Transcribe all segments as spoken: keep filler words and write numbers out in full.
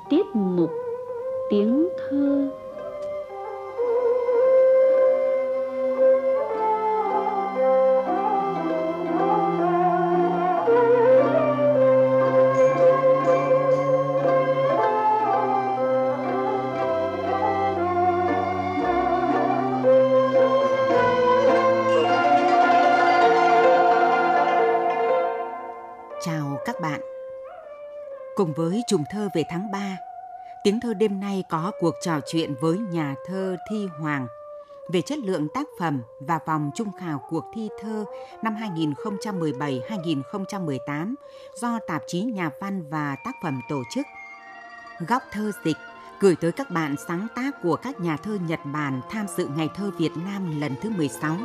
tiết mục tiếng thơ. Chào các bạn. Cùng với Chùm Thơ về tháng ba, Tiếng Thơ đêm nay có cuộc trò chuyện với nhà thơ Thi Hoàng về chất lượng tác phẩm và vòng chung khảo cuộc thi thơ năm hai nghìn không trăm mười bảy hai nghìn không trăm mười tám do tạp chí Nhà văn và Tác phẩm tổ chức. Góc thơ dịch gửi tới các bạn sáng tác của các nhà thơ Nhật Bản tham dự Ngày thơ Việt Nam lần thứ mười sáu.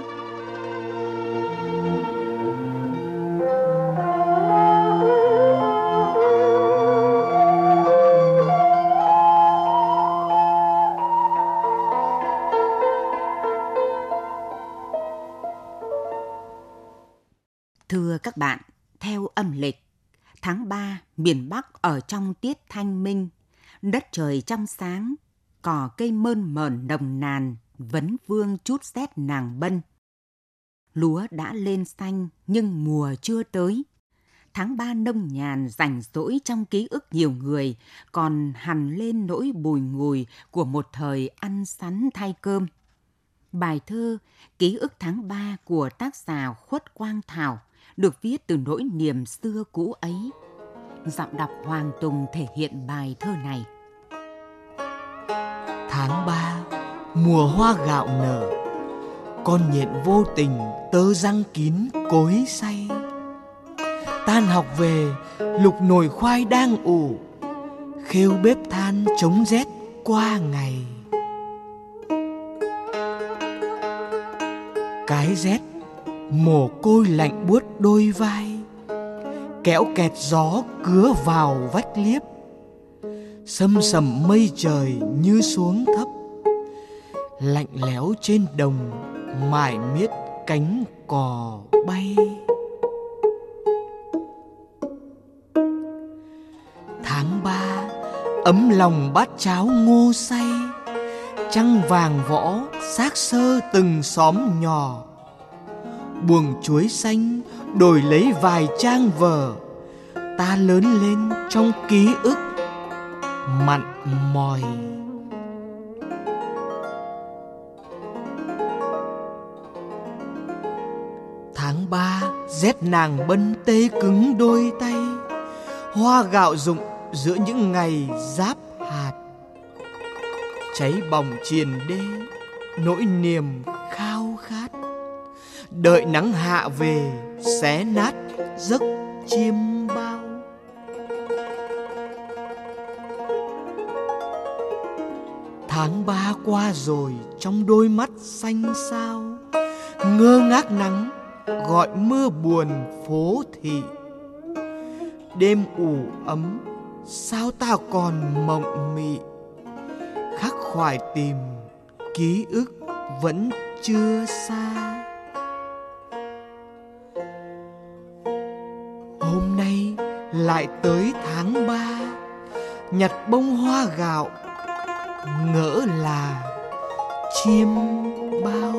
Thưa các bạn, theo âm lịch, tháng ba, miền Bắc ở trong tiết thanh minh, đất trời trong sáng, cỏ cây mơn mởn nồng nàn, vấn vương chút rét nàng bân. Lúa đã lên xanh nhưng mùa chưa tới. Tháng ba nông nhàn rảnh rỗi trong ký ức nhiều người, còn hằn lên nỗi bùi ngùi của một thời ăn sắn thay cơm. Bài thơ Ký ức tháng ba của tác giả Khuất Quang Thảo được viết từ nỗi niềm xưa cũ ấy. Giọng đọc Hoàng Tùng thể hiện bài thơ này. Tháng ba, mùa hoa gạo nở, con nhện vô tình tơ răng kín cối xay. Tan học về, lục nồi khoai đang ủ, khêu bếp than chống rét qua ngày. Cái rét mồ côi lạnh buốt đôi vai, kéo kẹt gió cứa vào vách liếp. Sâm sầm mây trời như xuống thấp, lạnh lẽo trên đồng mải miết cánh cò bay. Tháng ba ấm lòng bát cháo ngô say, trăng vàng võ xác xơ từng xóm nhỏ. Buồng chuối xanh đổi lấy vài trang vở, ta lớn lên trong ký ức mặn mòi. Tháng ba rét nàng bân tê cứng đôi tay, hoa gạo rụng giữa những ngày giáp hạt. Cháy bỏng triền đê nỗi niềm khao khát, đợi nắng hạ về xé nát giấc chiêm bao. Tháng ba qua rồi trong đôi mắt xanh xao, ngơ ngác nắng gọi mưa buồn phố thị. Đêm ủ ấm sao ta còn mộng mị, khắc khoải tìm ký ức vẫn chưa xa. Hôm nay lại tới tháng ba, nhặt bông hoa gạo, ngỡ là chiêm bao.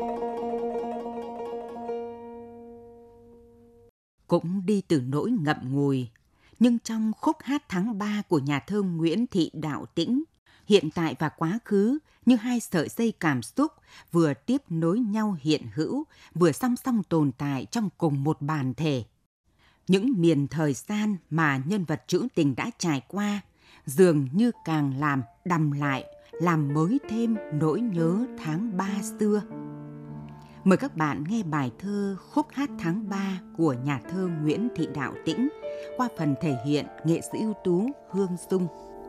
Cũng đi từ nỗi ngậm ngùi, nhưng trong khúc hát tháng ba của nhà thơ Nguyễn Thị Đạo Tĩnh, hiện tại và quá khứ như hai sợi dây cảm xúc vừa tiếp nối nhau hiện hữu, vừa song song tồn tại trong cùng một bản thể. Những miền thời gian mà nhân vật trữ tình đã trải qua dường như càng làm đằm lại, làm mới thêm nỗi nhớ tháng ba xưa. Mời các bạn nghe bài thơ Khúc hát tháng ba của nhà thơ Nguyễn Thị Đạo Tĩnh qua phần thể hiện nghệ sĩ ưu tú Hương Dung.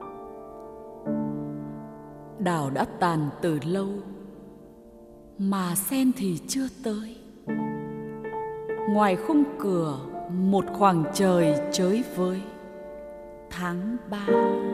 Đào đã tàn từ lâu mà sen thì chưa tới. Ngoài khung cửa một khoảng trời chới với tháng ba.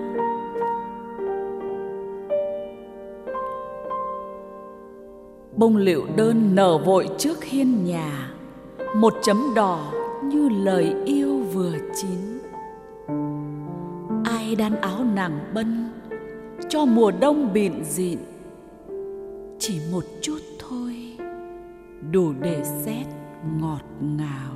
Bông liệu đơn nở vội trước hiên nhà, một chấm đỏ như lời yêu vừa chín. Ai tay đan áo nàng bân cho mùa đông bịn dịn. Chỉ một chút thôi đủ để rét ngọt ngào.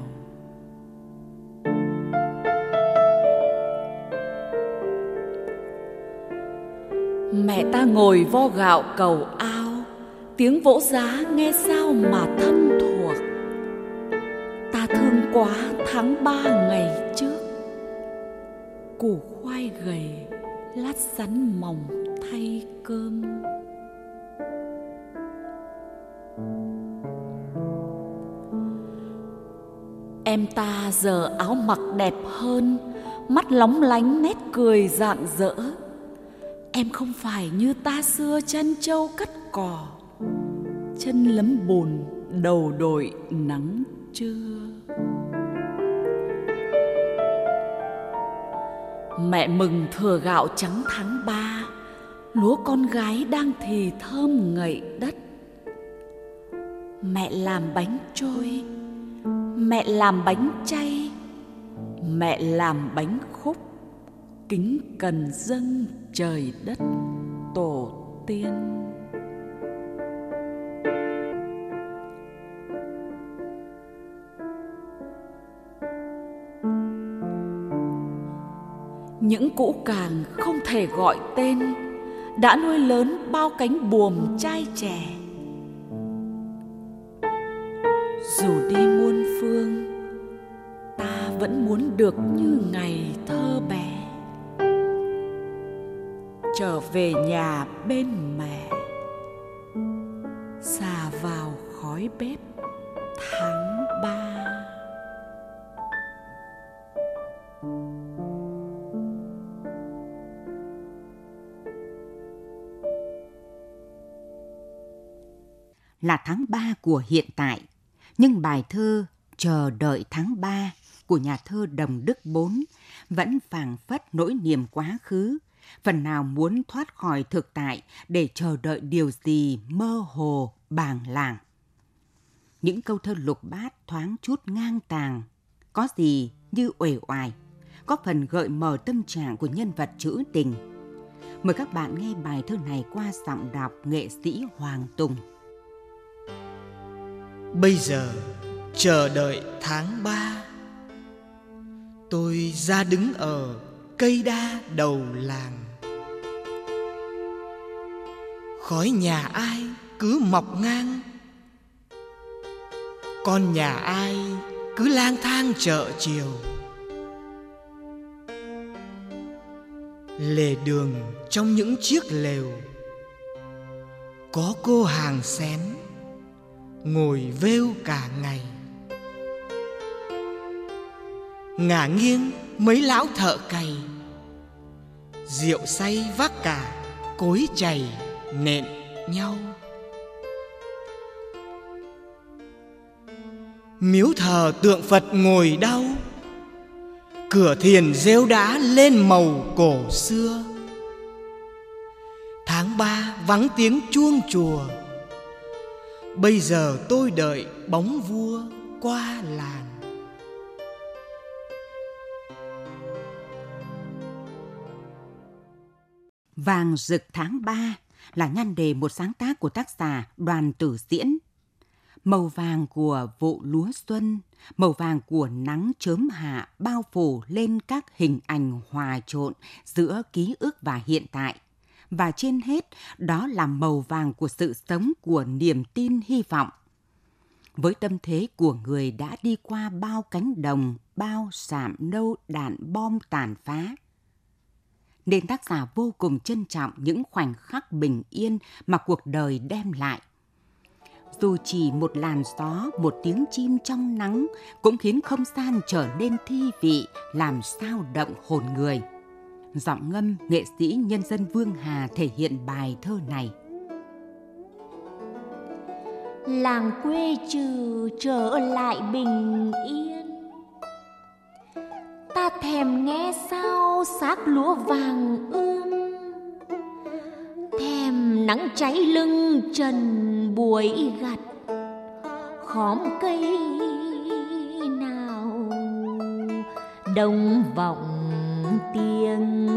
Mẹ ta ngồi vo gạo cầu ao, tiếng vỗ giá nghe sao mà thân thuộc. Ta thương quá tháng ba ngày trước, củ khoai gầy lát sắn mỏng thay cơm. Em ta giờ áo mặc đẹp hơn, mắt lóng lánh nét cười rạng rỡ. Em không phải như ta xưa chân trâu cắt cỏ, chân lấm bùn đầu đội nắng trưa. Mẹ mừng thừa gạo trắng tháng ba, lúa con gái đang thì thơm ngậy đất. Mẹ làm bánh trôi, mẹ làm bánh chay, mẹ làm bánh khúc, kính cần dâng trời đất tổ tiên. Những củ càng không thể gọi tên đã nuôi lớn bao cánh buồm trai trẻ. Dù đi muôn phương, ta vẫn muốn được như ngày thơ bé, trở về nhà bên mẹ, xà vào khói bếp tháng ba. Là tháng ba của hiện tại, nhưng bài thơ Chờ đợi tháng ba của nhà thơ Đồng Đức Bốn vẫn phảng phất nỗi niềm quá khứ, phần nào muốn thoát khỏi thực tại để chờ đợi điều gì mơ hồ bàng làng. Những câu thơ lục bát thoáng chút ngang tàng, có gì như uể oải, có phần gợi mở tâm trạng của nhân vật trữ tình. Mời các bạn nghe bài thơ này qua giọng đọc nghệ sĩ Hoàng Tùng. Bây giờ chờ đợi tháng ba, tôi ra đứng ở cây đa đầu làng. Khói nhà ai cứ mọc ngang, con nhà ai cứ lang thang chợ chiều. Lề đường trong những chiếc lều, có cô hàng xén ngồi vêu cả ngày. Ngả nghiêng mấy lão thợ cày, rượu say vác cả cối chày nện nhau. Miếu thờ tượng Phật ngồi đau, cửa thiền rêu đá lên màu cổ xưa. Tháng ba vắng tiếng chuông chùa, bây giờ tôi đợi bóng vua qua làng. Vàng rực tháng ba là nhan đề một sáng tác của tác giả Đoàn Tử Diễn. Màu vàng của vụ lúa xuân, màu vàng của nắng chớm hạ bao phủ lên các hình ảnh hòa trộn giữa ký ức và hiện tại. Và trên hết, đó là màu vàng của sự sống, của niềm tin hy vọng. Với tâm thế của người đã đi qua bao cánh đồng, bao sạm nâu đạn bom tàn phá, nên tác giả vô cùng trân trọng những khoảnh khắc bình yên mà cuộc đời đem lại. Dù chỉ một làn gió, một tiếng chim trong nắng cũng khiến không gian trở nên thi vị, làm sao động hồn người. Giọng ngâm nghệ sĩ nhân dân Vương Hà thể hiện bài thơ này. Làng quê trừ trở lại bình yên, ta thèm nghe sao xác lúa vàng ươm, thèm nắng cháy lưng trần buổi gặt, khóm cây nào đông vọng tiếng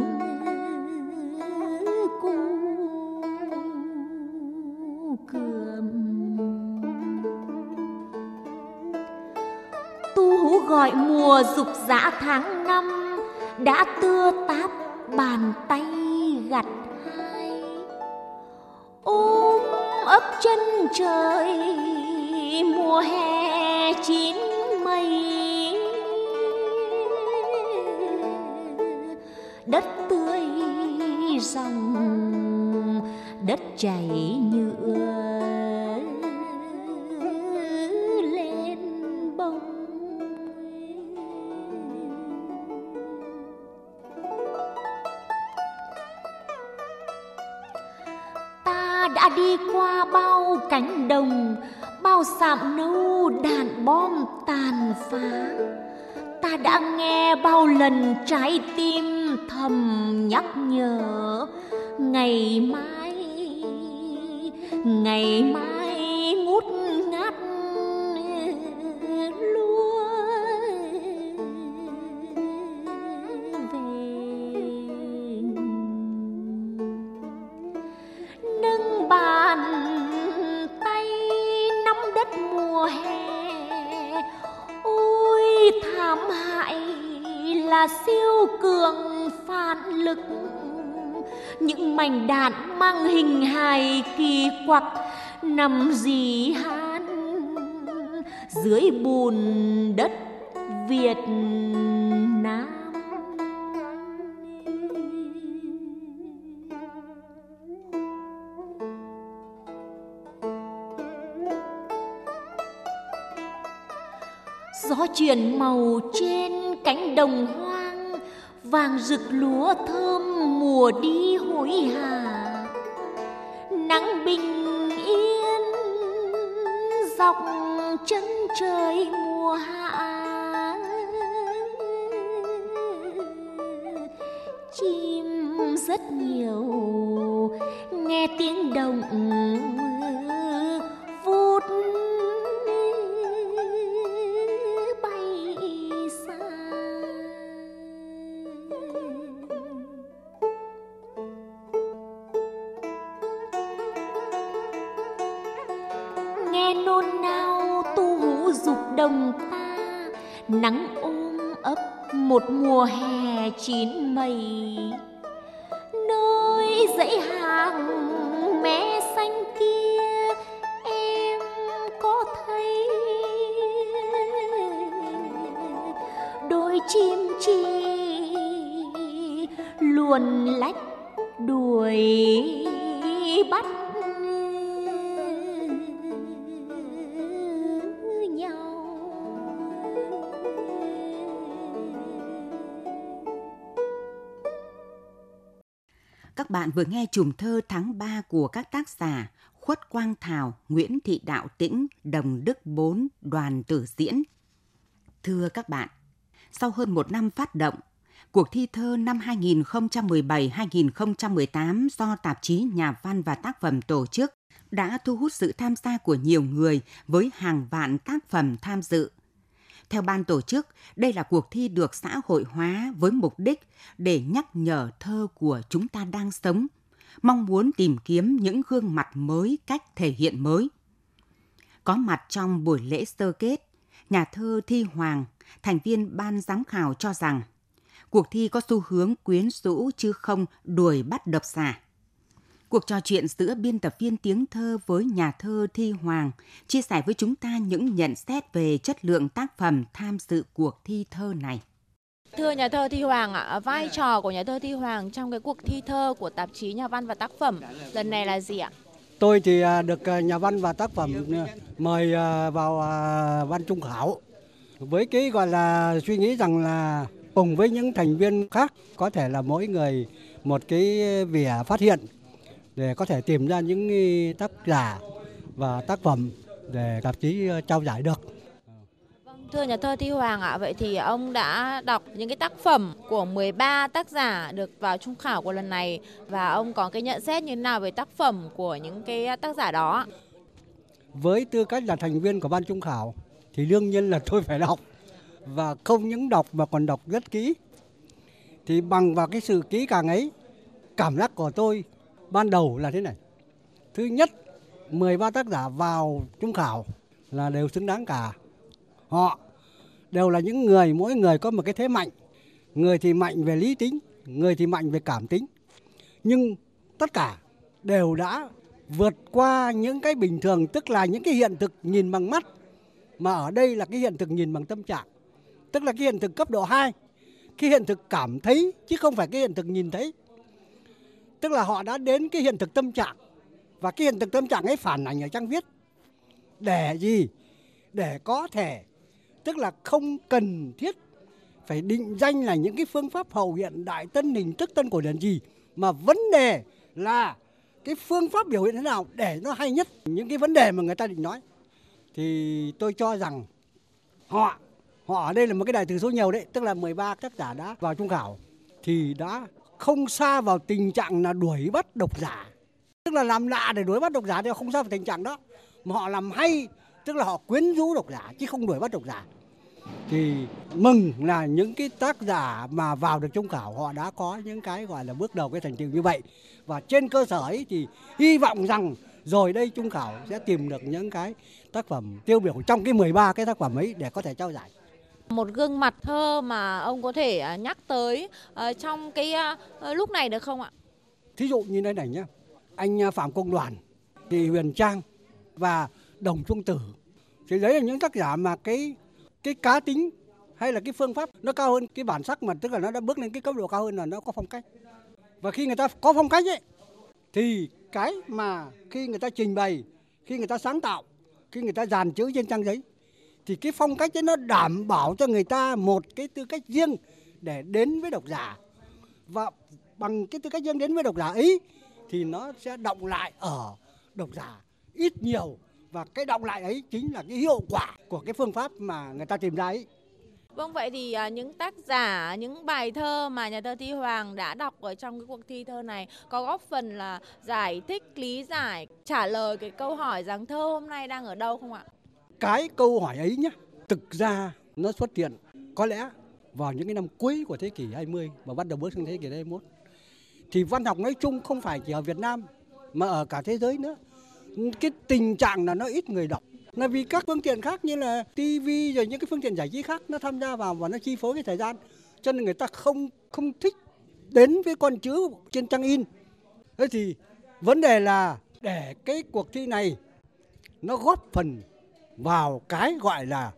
cu cườm. Tu hú gọi mùa dục dã tháng năm, đã tưa táp bàn tay gặt hai. Ôm ấp chân trời mùa hè chín mây, đất tươi dòng đất chảy nhựa lên bông. Ta đã đi qua bao cánh đồng, bao sạm nâu đạn bom tàn phá. Ta đã nghe bao lần trái tim thầm nhắc nhở, ngày mai, ngày mai ngút ngát lúa về. Nâng bàn tay nắm đất mùa hè, ôi thảm hại là siêu cường phản lực. Những mảnh đạn mang hình hài kỳ quặc nằm rì han dưới bùn đất Việt Nam. Gió chuyển màu trên cánh đồng hoang, vàng rực lúa thơm mùa đi hối hả. Nắng bình yên dọc chân trời mùa hạ, chim rất nhiều nghe tiếng động vút bay xa. Nghe nôn nao tu hú dục đồng ta, nắng ôm ấp một mùa hè chín mây. Nơi dãy hàng mé xanh kia em có thấy đôi chim chi luồn lách đuổi bắt Các bạn vừa nghe chùm thơ tháng ba của các tác giả Khuất Quang Thảo, Nguyễn Thị Đạo Tĩnh, Đồng Đức Bốn, Đoàn Tử Diễn. Thưa các bạn, sau hơn một năm phát động, cuộc thi thơ năm hai nghìn không trăm mười bảy hai nghìn không trăm mười tám do tạp chí Nhà văn và Tác phẩm tổ chức đã thu hút sự tham gia của nhiều người với hàng vạn tác phẩm tham dự. Theo ban tổ chức, đây là cuộc thi được xã hội hóa với mục đích để nhắc nhở thơ của chúng ta đang sống, mong muốn tìm kiếm những gương mặt mới, cách thể hiện mới. Có mặt trong buổi lễ sơ kết, nhà thơ Thi Hoàng, thành viên ban giám khảo cho rằng cuộc thi có xu hướng quyến rũ chứ không đuổi bắt độc giả. Cuộc trò chuyện giữa biên tập viên tiếng thơ với nhà thơ Thi Hoàng chia sẻ với chúng ta những nhận xét về chất lượng tác phẩm tham dự cuộc thi thơ này. Thưa nhà thơ Thi Hoàng ạ, vai trò của nhà thơ Thi Hoàng trong cái cuộc thi thơ của tạp chí Nhà văn và Tác phẩm lần này là gì ạ? Tôi thì được Nhà văn và Tác phẩm mời vào ban trung khảo với cái gọi là suy nghĩ rằng là cùng với những thành viên khác có thể là mỗi người một cái vỉa phát hiện để có thể tìm ra những tác giả và tác phẩm để tạp chí trao giải được. Thưa nhà thơ Thi Hoàng ạ, vậy thì ông đã đọc những cái tác phẩm của mười ba tác giả được vào trung khảo của lần này và ông có cái nhận xét như thế nào về tác phẩm của những cái tác giả đó? Với tư cách là thành viên của ban trung khảo thì đương nhiên là tôi phải đọc và không những đọc mà còn đọc rất kỹ. Thì bằng vào cái sự kỹ càng ấy, cảm giác của tôi ban đầu là thế này. Thứ nhất, mười ba tác giả vào trung khảo là đều xứng đáng cả. Họ đều là những người, mỗi người có một cái thế mạnh. Người thì mạnh về lý tính, người thì mạnh về cảm tính. Nhưng tất cả đều đã vượt qua những cái bình thường, tức là những cái hiện thực nhìn bằng mắt. Mà ở đây là cái hiện thực nhìn bằng tâm trạng. Tức là cái hiện thực cấp độ hai. Cái hiện thực cảm thấy chứ không phải cái hiện thực nhìn thấy. Tức là họ đã đến cái hiện thực tâm trạng. Và cái hiện thực tâm trạng ấy phản ảnh ở trang viết. Để gì? Để có thể, tức là không cần thiết phải định danh là những cái phương pháp hậu hiện đại, tân hình thức, tân cổ điển gì. Mà vấn đề là cái phương pháp biểu hiện thế nào để nó hay nhất. Những cái vấn đề mà người ta định nói. Thì tôi cho rằng họ, họ ở đây là một cái đại từ số nhiều đấy. Tức là mười ba tác giả đã vào trung khảo. Thì đã không xa vào tình trạng là đuổi bắt độc giả. Tức là làm lạ để đuổi bắt độc giả thì không sao vào tình trạng đó. Mà họ làm hay, tức là họ quyến rũ độc giả chứ không đuổi bắt độc giả. Thì mừng là những cái tác giả mà vào được trung khảo họ đã có những cái gọi là bước đầu cái thành tựu như vậy. Và trên cơ sở ấy thì hy vọng rằng rồi đây trung khảo sẽ tìm được những cái tác phẩm tiêu biểu trong cái mười ba cái tác phẩm ấy để có thể trao giải. Một gương mặt thơ mà ông có thể nhắc tới uh, trong cái uh, lúc này được không ạ? Thí dụ như thế này nhé, anh Phạm Công Đoàn, thì Huyền Trang và Đồng Trung Tử. Thì đấy là những tác giả mà cái cái cá tính hay là cái phương pháp nó cao hơn cái bản sắc, mà tức là nó đã bước lên cái cấp độ cao hơn là nó có phong cách. Và khi người ta có phong cách ấy thì cái mà khi người ta trình bày, khi người ta sáng tạo, khi người ta dàn chữ trên trang giấy thì cái phong cách ấy nó đảm bảo cho người ta một cái tư cách riêng để đến với độc giả. Và bằng cái tư cách riêng đến với độc giả ấy thì nó sẽ đọng lại ở độc giả ít nhiều. Và cái đọng lại ấy chính là cái hiệu quả của cái phương pháp mà người ta tìm ra ấy. Vâng, vậy thì uh, những tác giả, những bài thơ mà nhà thơ Thi Hoàng đã đọc ở trong cái cuộc thi thơ này có góp phần là giải thích, lý giải, trả lời cái câu hỏi rằng thơ hôm nay đang ở đâu không ạ? Cái câu hỏi ấy nhá, thực ra nó xuất hiện có lẽ vào những cái năm cuối của thế kỷ hai mươi và bắt đầu bước sang thế kỷ hai mươi mốt. Thì văn học nói chung không phải chỉ ở Việt Nam mà ở cả thế giới nữa. Cái tình trạng là nó ít người đọc là vì các phương tiện khác như là tivi rồi những cái phương tiện giải trí khác nó tham gia vào và nó chi phối cái thời gian, cho nên người ta không không thích đến với con chữ trên trang in. Thế thì vấn đề là để cái cuộc thi này nó góp phần vào cái gọi là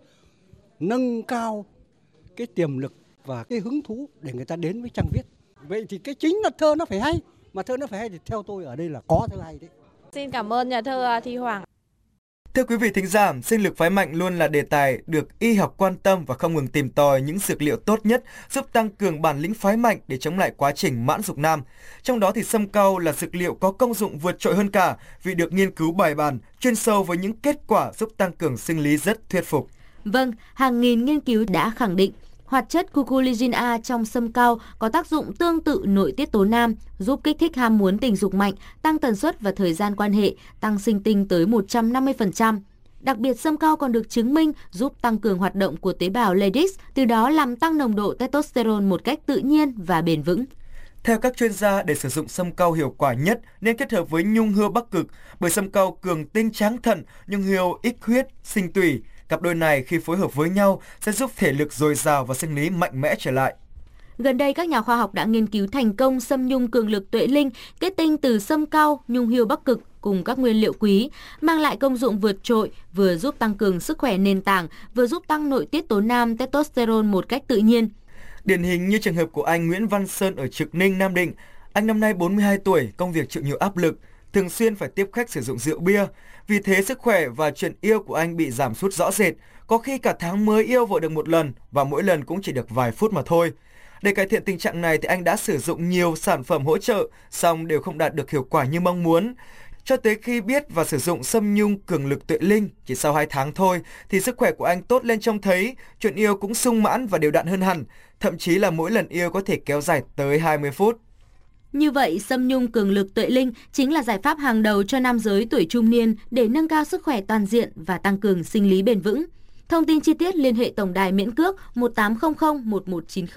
nâng cao cái tiềm lực và cái hứng thú để người ta đến với trang viết. Vậy thì cái chính là thơ nó phải hay, mà thơ nó phải hay thì theo tôi ở đây là có thơ hay đấy. Xin cảm ơn nhà thơ Thi Hoàng. Thưa quý vị thính giả, sinh lực phái mạnh luôn là đề tài được y học quan tâm và không ngừng tìm tòi những dược liệu tốt nhất giúp tăng cường bản lĩnh phái mạnh để chống lại quá trình mãn dục nam. Trong đó thì sâm cau là dược liệu có công dụng vượt trội hơn cả vì được nghiên cứu bài bản, chuyên sâu với những kết quả giúp tăng cường sinh lý rất thuyết phục. Vâng, hàng nghìn nghiên cứu đã khẳng định hoạt chất cuculigin A trong sâm cau có tác dụng tương tự nội tiết tố nam, giúp kích thích ham muốn tình dục mạnh, tăng tần suất và thời gian quan hệ, tăng sinh tinh tới một trăm năm mươi phần trăm. Đặc biệt, sâm cau còn được chứng minh giúp tăng cường hoạt động của tế bào Leydig, từ đó làm tăng nồng độ testosterone một cách tự nhiên và bền vững. Theo các chuyên gia, để sử dụng sâm cau hiệu quả nhất nên kết hợp với nhung hươu Bắc Cực, bởi sâm cau cường tinh tráng thận, nhung hươu ích huyết, sinh tủy. Cặp đôi này khi phối hợp với nhau sẽ giúp thể lực dồi dào và sinh lý mạnh mẽ trở lại. Gần đây, các nhà khoa học đã nghiên cứu thành công sâm nhung cường lực tuệ linh, kết tinh từ sâm cau, nhung hươu Bắc Cực cùng các nguyên liệu quý, mang lại công dụng vượt trội, vừa giúp tăng cường sức khỏe nền tảng, vừa giúp tăng nội tiết tố nam testosterone một cách tự nhiên. Điển hình như trường hợp của anh Nguyễn Văn Sơn ở Trực Ninh, Nam Định. Anh năm nay bốn mươi hai tuổi, công việc chịu nhiều áp lực, thường xuyên phải tiếp khách sử dụng rượu bia. Vì thế sức khỏe và chuyện yêu của anh bị giảm sút rõ rệt, có khi cả tháng mới yêu vợ được một lần và mỗi lần cũng chỉ được vài phút mà thôi. Để cải thiện tình trạng này thì anh đã sử dụng nhiều sản phẩm hỗ trợ, song đều không đạt được hiệu quả như mong muốn. Cho tới khi biết và sử dụng sâm nhung cường lực tuệ linh, chỉ sau hai tháng thôi thì sức khỏe của anh tốt lên trông thấy, chuyện yêu cũng sung mãn và đều đặn hơn hẳn, thậm chí là mỗi lần yêu có thể kéo dài tới hai mươi phút. Như vậy, sâm nhung cường lực tuệ linh chính là giải pháp hàng đầu cho nam giới tuổi trung niên để nâng cao sức khỏe toàn diện và tăng cường sinh lý bền vững. Thông tin chi tiết liên hệ tổng đài miễn cước một tám không không một một chín không.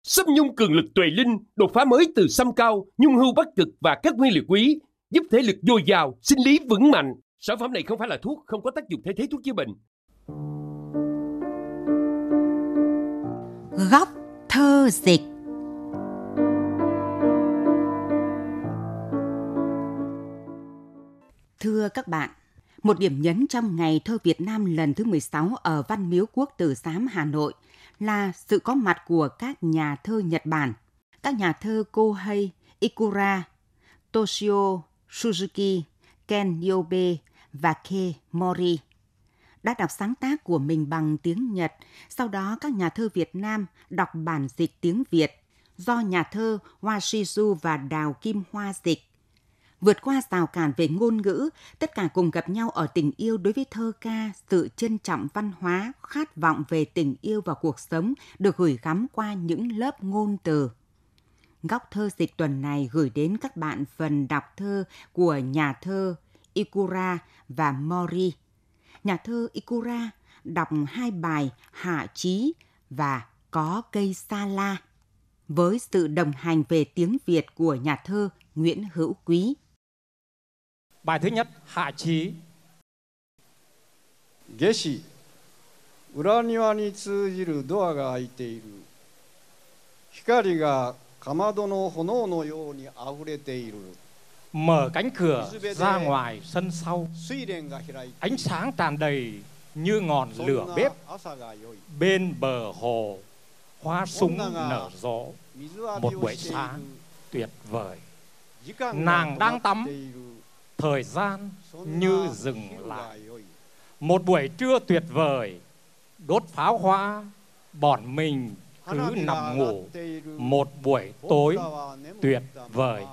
Sâm nhung cường lực tuệ linh, đột phá mới từ sâm cao, nhung hưu bắc cực và các nguyên liệu quý, giúp thể lực dồi dào, sinh lý vững mạnh. Sản phẩm này không phải là thuốc, không có tác dụng thay thế thuốc chữa bệnh. Góc thơ dịch. Thưa các bạn, một điểm nhấn trong Ngày Thơ Việt Nam lần thứ mười sáu ở Văn Miếu Quốc Tử Giám Hà Nội là sự có mặt của các nhà thơ Nhật Bản, các nhà thơ Kohei Ikura, Toshio Suzuki, Ken Niobe và Kei Mori đã đọc sáng tác của mình bằng tiếng Nhật. Sau đó các nhà thơ Việt Nam đọc bản dịch tiếng Việt do nhà thơ Washizu và Đào Kim Hoa dịch. Vượt qua rào cản về ngôn ngữ, tất cả cùng gặp nhau ở tình yêu đối với thơ ca, sự trân trọng văn hóa, khát vọng về tình yêu và cuộc sống được gửi gắm qua những lớp ngôn từ. Góc thơ dịch tuần này gửi đến các bạn phần đọc thơ của nhà thơ Ikura và Mori. Nhà thơ Ikura đọc hai bài Hạ Chí và Có cây sa la với sự đồng hành về tiếng Việt của nhà thơ Nguyễn Hữu Quý. Bài thứ nhất, Hạ Chí. 夏至、裏庭に通じるドアが開いている。光がかまどの炎のように溢れている。 Mở cánh cửa ra ngoài sân sau, ánh sáng tràn đầy như ngọn lửa bếp. Bên bờ hồ, hoa súng nở rộ, một buổi sáng tuyệt vời. Nàng đang tắm, thời gian như dừng lại. Một buổi trưa tuyệt vời, đốt pháo hoa, bọn mình cứ nằm ngủ. Một buổi tối tuyệt vời.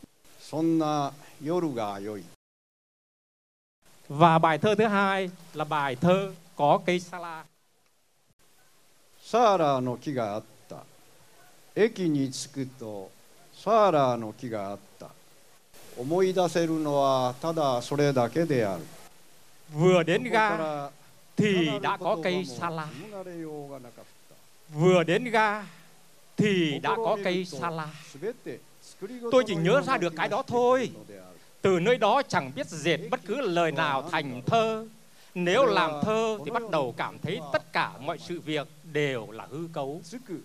Và bài thơ thứ hai là bài thơ Có cây sa la. サーラーの木があった。駅に着くとサーラーの木があった。思い出せるのはただそれだけである。 Vừa đến ga thì đã có cây sa la. Vừa đến ga thì đã có cây sa la. Tôi chỉ nhớ ra được cái đó thôi. Từ nơi đó chẳng biết dệt bất cứ lời nào thành thơ. Nếu làm thơ thì bắt đầu cảm thấy tất cả mọi sự việc đều là hư cấu.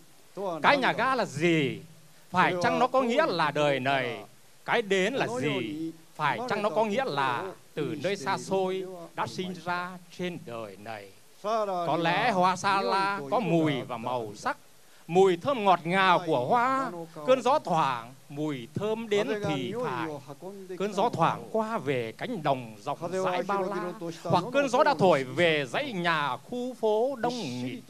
Cái nhà ga là gì? Phải chăng nó có nghĩa là đời này? Cái đến là gì? Phải chăng nó có nghĩa là từ nơi xa xôi đã sinh ra trên đời này? Có lẽ hoa sa la có mùi và màu sắc, mùi thơm ngọt ngào của hoa. Cơn gió thoảng, mùi thơm đến thì phải. Cơn gió thoảng qua về cánh đồng dọc dãi bao la, hoặc cơn gió đã thổi về dãy nhà khu phố đông nghịt.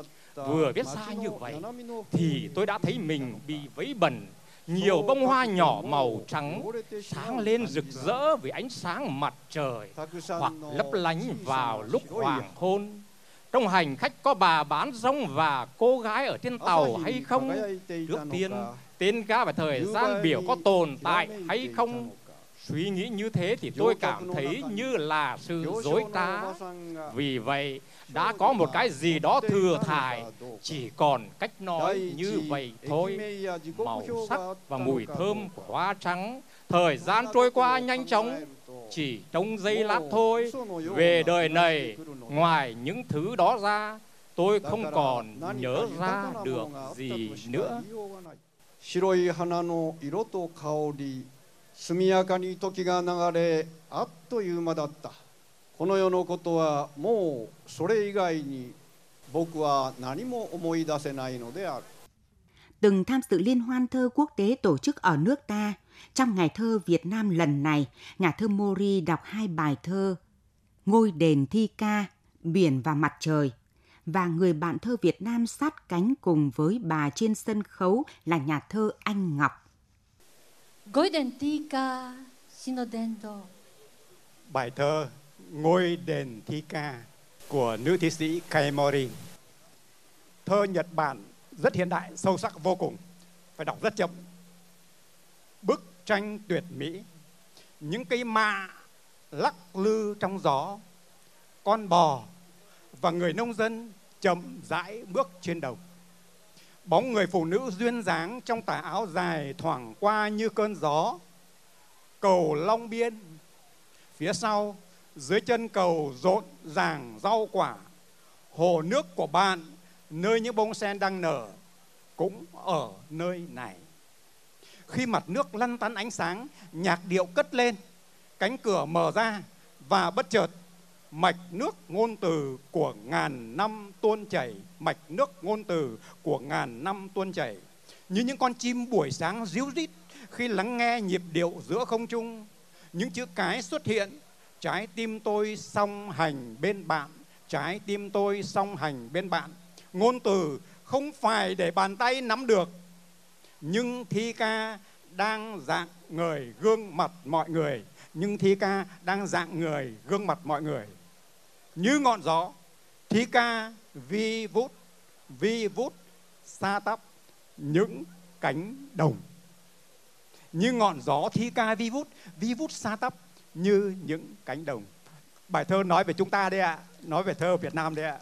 Vừa viết ra như vậy thì tôi đã thấy mình bị vấy bẩn. Nhiều bông hoa nhỏ màu trắng sáng lên rực rỡ vì ánh sáng mặt trời, hoặc lấp lánh vào lúc hoàng hôn. Trong hành khách có bà bán rong và cô gái ở trên tàu hay không? Trước tiên, tên ga và thời gian biểu có tồn tại hay không? Suy nghĩ như thế thì tôi cảm thấy như là sự dối trá. Vì vậy, đã có một cái gì đó thừa thải, chỉ còn cách nói như vậy thôi. Màu sắc và mùi thơm của hoa trắng, thời gian trôi qua nhanh chóng, chỉ trong giây lát thôi. Về đời này, ngoài những thứ đó ra, tôi không còn nhớ ra được gì nữa. 白い花の色と香り、速やかに時が流れ、あっという間だった。この世のことはもうそれ以外に僕は何も思い出せないのである。 Từng tham dự liên hoan thơ quốc tế tổ chức ở nước ta, trong Ngày Thơ Việt Nam lần này, nhà thơ Mori đọc hai bài thơ Ngôi đền thi ca, Biển và mặt trời, và người bạn thơ Việt Nam sát cánh cùng với bà trên sân khấu là nhà thơ Anh Ngọc. Ngôi đền thi ca, Shinodendo. Bài thơ Ngôi đền thi ca của nữ thi sĩ Kei Mori. Thơ Nhật Bản rất hiện đại, sâu sắc vô cùng, phải đọc rất chậm. Bức tranh tuyệt mỹ, những cây mạ lắc lư trong gió, con bò và người nông dân chậm rãi bước trên đồng. Bóng người phụ nữ duyên dáng trong tà áo dài thoảng qua như cơn gió. Cầu Long Biên, phía sau dưới chân cầu rộn ràng rau quả. Hồ nước của bạn nơi những bông sen đang nở cũng ở nơi này. Khi mặt nước lăn tăn ánh sáng, nhạc điệu cất lên, cánh cửa mở ra và bất chợt mạch nước ngôn từ của ngàn năm tuôn chảy, mạch nước ngôn từ của ngàn năm tuôn chảy. Như những con chim buổi sáng ríu rít khi lắng nghe nhịp điệu giữa không trung. Những chữ cái xuất hiện, trái tim tôi song hành bên bạn, trái tim tôi song hành bên bạn. Ngôn từ không phải để bàn tay nắm được, nhưng thi ca đang rạng ngời gương mặt mọi người. Nhưng thi ca đang rạng ngời gương mặt mọi người. Như ngọn gió, thi ca vi vút, vi vút xa tắp những cánh đồng. Như ngọn gió thi ca vi vút, vi vút xa tắp như những cánh đồng. Bài thơ nói về chúng ta đấy ạ, nói về thơ Việt Nam đấy ạ.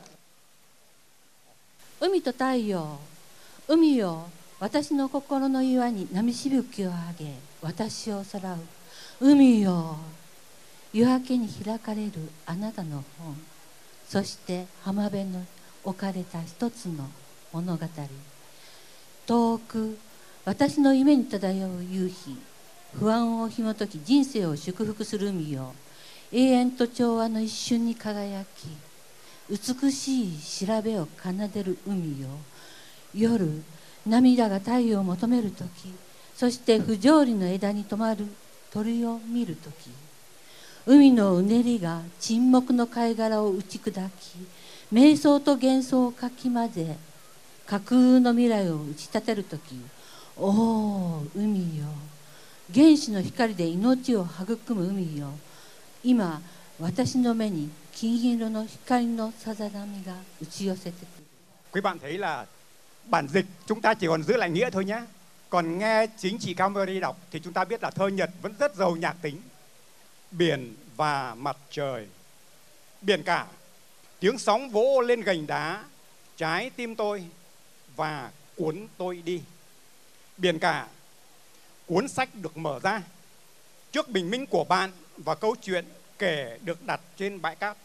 海と太陽、海よ、私の心の岩に波しぶきをあげ、私をさらう。海よ、夜明けに開かれるあなたの本、そして浜辺の置かれた一つの物語。遠く、私の夢に漂う夕日、不安を紐解き人生を祝福する海よ、永遠と調和の一瞬に輝き、美しい調べを奏でる海よ。夜、涙が太陽を求めるとき、そして不条理の枝に止まる鳥を見るとき、海のうねりが沈黙の貝殻を打ち砕き、瞑想と幻想をかき混ぜ、架空の未来を打ち立てるとき、おお、海よ。原始の光で命を育む海よ。今、私の目に金色の光のさざ波が打ち寄せてくる。 Quý bạn thấy là bản dịch chúng ta chỉ còn giữ lại nghĩa thôi nhé. Còn nghe chính chị Camry đọc thì chúng ta biết là thơ Nhật vẫn rất giàu nhạc tính. Biển và mặt trời. Biển cả, tiếng sóng vỗ lên gành đá, trái tim tôi và cuốn tôi đi. Biển cả, cuốn sách được mở ra trước bình minh của bạn và câu chuyện kể được đặt trên bãi cát.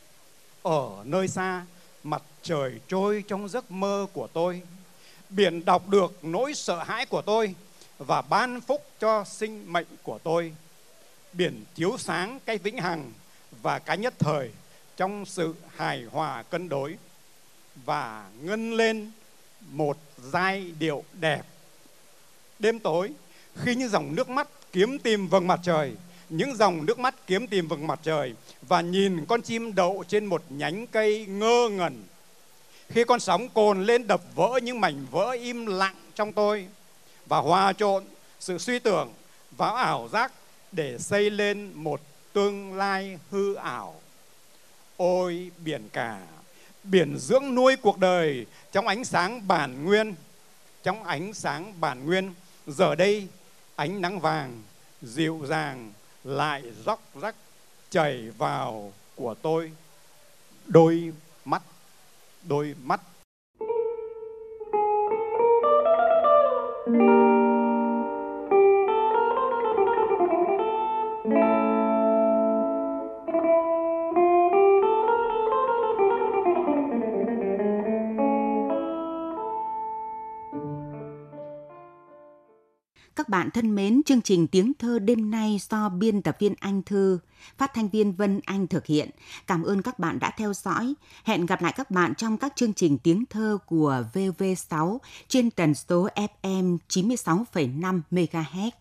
Ở nơi xa, mặt trời trôi trong giấc mơ của tôi. Biển đọc được nỗi sợ hãi của tôi và ban phúc cho sinh mệnh của tôi. Biển chiếu sáng cái vĩnh hằng và cái nhất thời trong sự hài hòa cân đối và ngân lên một giai điệu đẹp. Đêm tối, khi những dòng nước mắt kiếm tìm vầng mặt trời, những dòng nước mắt kiếm tìm vầng mặt trời và nhìn con chim đậu trên một nhánh cây ngơ ngẩn. Khi con sóng cồn lên đập vỡ những mảnh vỡ im lặng trong tôi và hòa trộn sự suy tưởng vào ảo giác để xây lên một tương lai hư ảo. Ôi biển cả, biển dưỡng nuôi cuộc đời trong ánh sáng bản nguyên, trong ánh sáng bản nguyên. Giờ đây ánh nắng vàng dịu dàng lại róc rách chảy vào của tôi. Đôi mắt, đôi mắt. Các bạn thân mến, chương trình Tiếng Thơ đêm nay do biên tập viên Anh Thư, phát thanh viên Vân Anh thực hiện. Cảm ơn các bạn đã theo dõi. Hẹn gặp lại các bạn trong các chương trình Tiếng Thơ của vê vê sáu trên tần số ép em chín mươi sáu phẩy năm mê ga héc.